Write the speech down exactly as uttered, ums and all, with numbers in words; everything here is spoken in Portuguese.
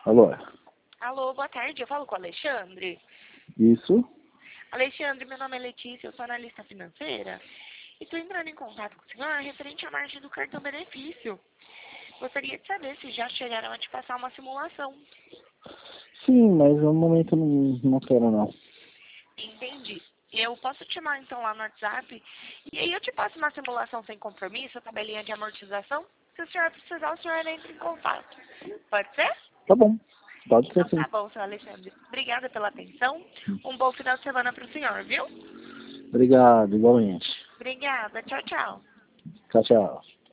Alô? Alô, boa tarde. Eu falo com o Alexandre. Isso? Alexandre, meu nome é Letícia, eu sou analista financeira. E estou entrando em contato com o senhor referente à margem do cartão benefício. Gostaria de saber se já chegaram a te passar uma simulação. Sim, mas no momento não, não quero não. Entendi. Eu posso te chamar então lá no WhatsApp e aí eu te passo uma simulação sem compromisso, tabelinha de amortização. Se o senhor precisar, o senhor entra em contato. Pode ser? Tá bom, pode ser Então sim. tá bom, seu Alexandre. Obrigada pela atenção. Um bom final de semana para o senhor, viu? Obrigado, igualmente. Obrigada. Tchau, tchau. Tchau, tchau.